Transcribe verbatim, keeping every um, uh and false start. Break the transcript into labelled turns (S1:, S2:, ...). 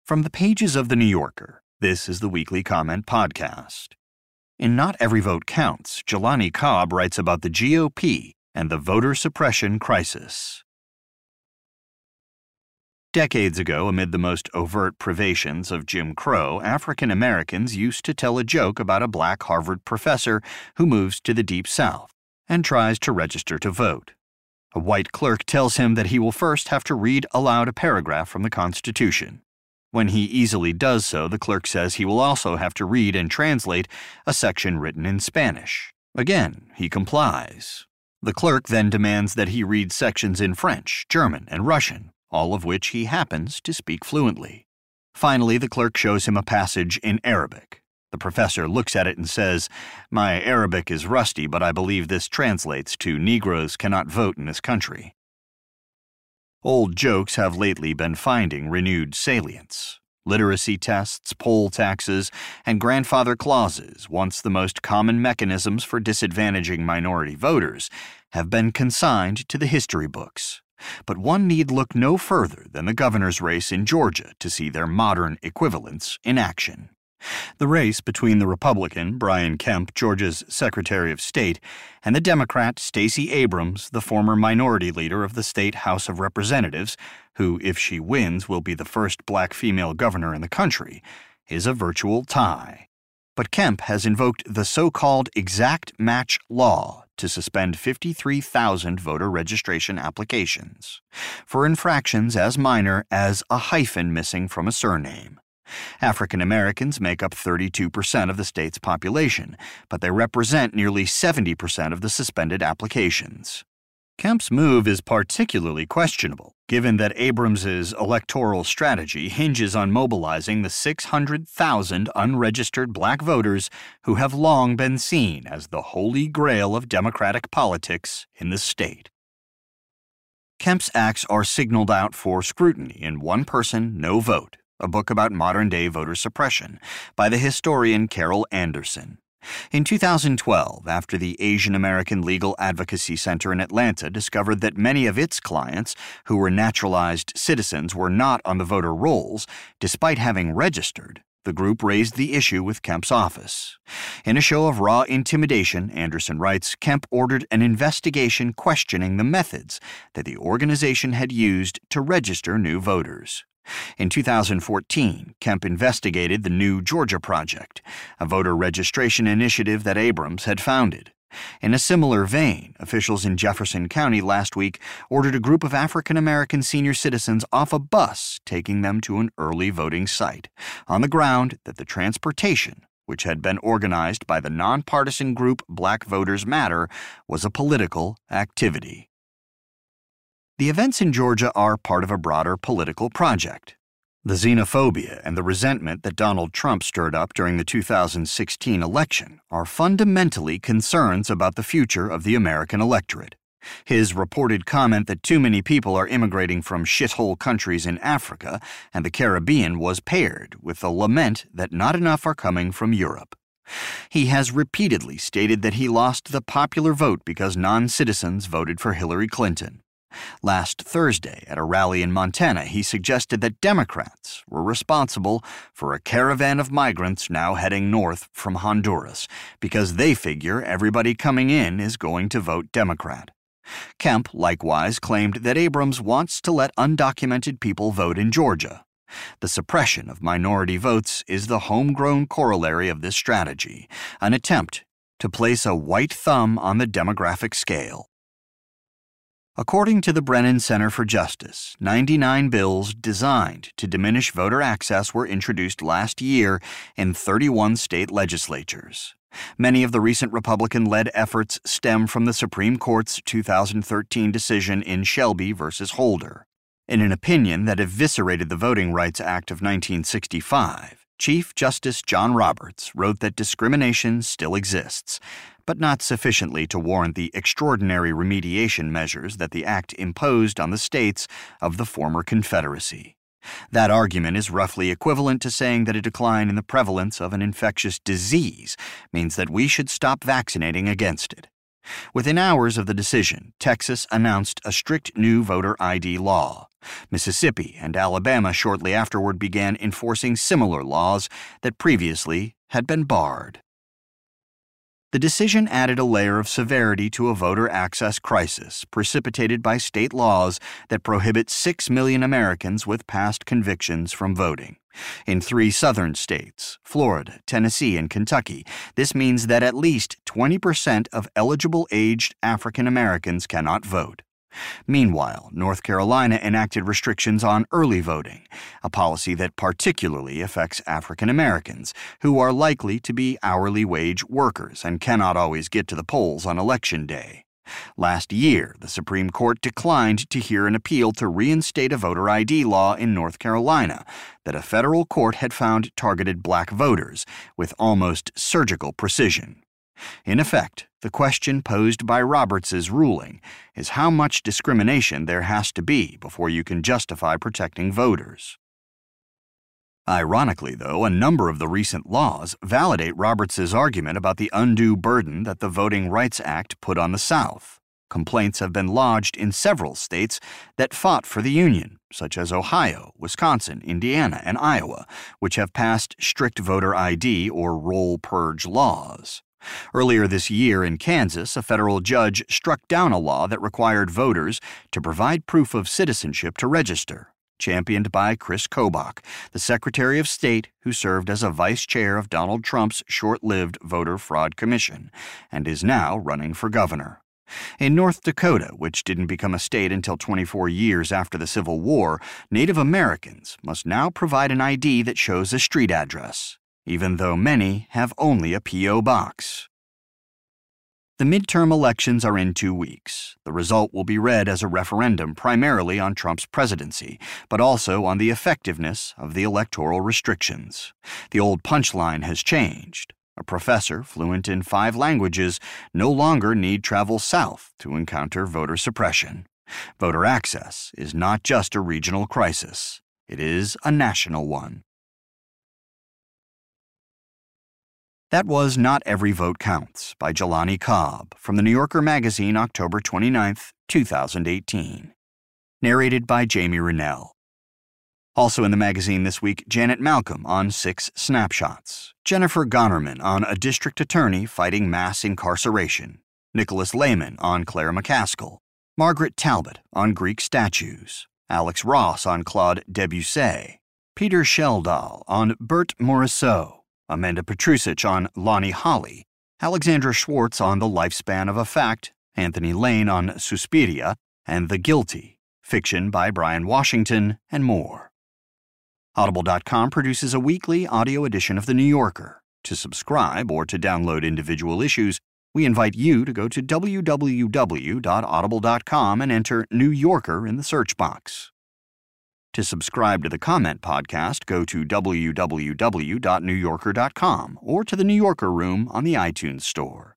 S1: From the pages of The New Yorker, this is the Weekly Comment Podcast. In Not Every Vote Counts, Jelani Cobb writes about the G O P and the voter suppression crisis. Decades ago, amid the most overt privations of Jim Crow, African Americans used to tell a joke about a black Harvard professor who moves to the Deep South and tries to register to vote. A white clerk tells him that he will first have to read aloud a paragraph from the Constitution. When he easily does so, the clerk says he will also have to read and translate a section written in Spanish. Again, he complies. The clerk then demands that he read sections in French, German, and Russian, all of which he happens to speak fluently. Finally, the clerk shows him a passage in Arabic. The professor looks at it and says, "My Arabic is rusty, but I believe this translates to Negroes cannot vote in this country." Old jokes have lately been finding renewed salience. Literacy tests, poll taxes, and grandfather clauses, once the most common mechanisms for disadvantaging minority voters, have been consigned to the history books. But one need look no further than the governor's race in Georgia to see their modern equivalents in action. The race between the Republican, Brian Kemp, Georgia's Secretary of State, and the Democrat, Stacey Abrams, the former minority leader of the state House of Representatives, who, if she wins, will be the first black female governor in the country, is a virtual tie. But Kemp has invoked the so-called exact match law to suspend fifty-three thousand voter registration applications for infractions as minor as a hyphen missing from a surname. African Americans make up thirty-two percent of the state's population, but they represent nearly seventy percent of the suspended applications. Kemp's move is particularly questionable, given that Abrams's electoral strategy hinges on mobilizing the six hundred thousand unregistered black voters who have long been seen as the holy grail of Democratic politics in the state. Kemp's acts are signaled out for scrutiny in One Person, No Vote, a book about modern-day voter suppression, by the historian Carol Anderson. In two thousand twelve, after the Asian American Legal Advocacy Center in Atlanta discovered that many of its clients, who were naturalized citizens, were not on the voter rolls, despite having registered, the group raised the issue with Kemp's office. In a show of raw intimidation, Anderson writes, Kemp ordered an investigation questioning the methods that the organization had used to register new voters. In two thousand fourteen, Kemp investigated the New Georgia Project, a voter registration initiative that Abrams had founded. In a similar vein, officials in Jefferson County last week ordered a group of African American senior citizens off a bus, taking them to an early voting site, on the ground that the transportation, which had been organized by the nonpartisan group Black Voters Matter, was a political activity. The events in Georgia are part of a broader political project. The xenophobia and the resentment that Donald Trump stirred up during the two thousand sixteen election are fundamentally concerns about the future of the American electorate. His reported comment that too many people are immigrating from shithole countries in Africa and the Caribbean was paired with the lament that not enough are coming from Europe. He has repeatedly stated that he lost the popular vote because non-citizens voted for Hillary Clinton. Last Thursday, at a rally in Montana, he suggested that Democrats were responsible for a caravan of migrants now heading north from Honduras because they figure everybody coming in is going to vote Democrat. Kemp likewise claimed that Abrams wants to let undocumented people vote in Georgia. The suppression of minority votes is the homegrown corollary of this strategy, an attempt to place a white thumb on the demographic scale. According to the Brennan Center for Justice, ninety-nine bills designed to diminish voter access were introduced last year in thirty-one state legislatures. Many of the recent Republican-led efforts stem from the Supreme Court's two thousand thirteen decision in Shelby v. Holder. In an opinion that eviscerated the Voting Rights Act of nineteen sixty-five, Chief Justice John Roberts wrote that discrimination still exists, but not sufficiently to warrant the extraordinary remediation measures that the act imposed on the states of the former Confederacy. That argument is roughly equivalent to saying that a decline in the prevalence of an infectious disease means that we should stop vaccinating against it. Within hours of the decision, Texas announced a strict new voter I D law. Mississippi and Alabama shortly afterward began enforcing similar laws that previously had been barred. The decision added a layer of severity to a voter access crisis precipitated by state laws that prohibit six million Americans with past convictions from voting. In three southern states, Florida, Tennessee, and Kentucky, this means that at least twenty percent of eligible aged African Americans cannot vote. Meanwhile, North Carolina enacted restrictions on early voting, a policy that particularly affects African Americans, who are likely to be hourly wage workers and cannot always get to the polls on Election Day. Last year, the Supreme Court declined to hear an appeal to reinstate a voter I D law in North Carolina that a federal court had found targeted black voters with almost surgical precision. In effect, the question posed by Roberts' ruling is how much discrimination there has to be before you can justify protecting voters. Ironically, though, a number of the recent laws validate Roberts' argument about the undue burden that the Voting Rights Act put on the South. Complaints have been lodged in several states that fought for the Union, such as Ohio, Wisconsin, Indiana, and Iowa, which have passed strict voter I D or roll purge laws. Earlier this year in Kansas, a federal judge struck down a law that required voters to provide proof of citizenship to register, championed by Chris Kobach, the Secretary of State who served as a vice chair of Donald Trump's short-lived Voter Fraud Commission and is now running for governor. In North Dakota, which didn't become a state until twenty-four years after the Civil War, Native Americans must now provide an I D that shows a street address, even though many have only a P O box. The midterm elections are in two weeks. The result will be read as a referendum primarily on Trump's presidency, but also on the effectiveness of the electoral restrictions. The old punchline has changed. A professor fluent in five languages no longer need travel south to encounter voter suppression. Voter access is not just a regional crisis. It is a national one. That was Not Every Vote Counts by Jelani Cobb from The New Yorker magazine, October twenty-ninth, two thousand eighteen. Narrated by Jamie Rennell. Also in the magazine this week, Janet Malcolm on Six Snapshots, Jennifer Gonnerman on A District Attorney Fighting Mass Incarceration, Nicholas Lehman on Claire McCaskill, Margaret Talbot on Greek statues, Alex Ross on Claude Debussy, Peter Sheldahl on Bert Morisot, Amanda Petrusic on Lonnie Holly, Alexandra Schwartz on The Lifespan of a Fact, Anthony Lane on Suspiria, and The Guilty, fiction by Brian Washington, and more. Audible dot com produces a weekly audio edition of The New Yorker. To subscribe or to download individual issues, we invite you to go to w w w dot audible dot com and enter New Yorker in the search box. To subscribe to the Comment Podcast, go to w w w dot new yorker dot com or to the New Yorker Room on the iTunes Store.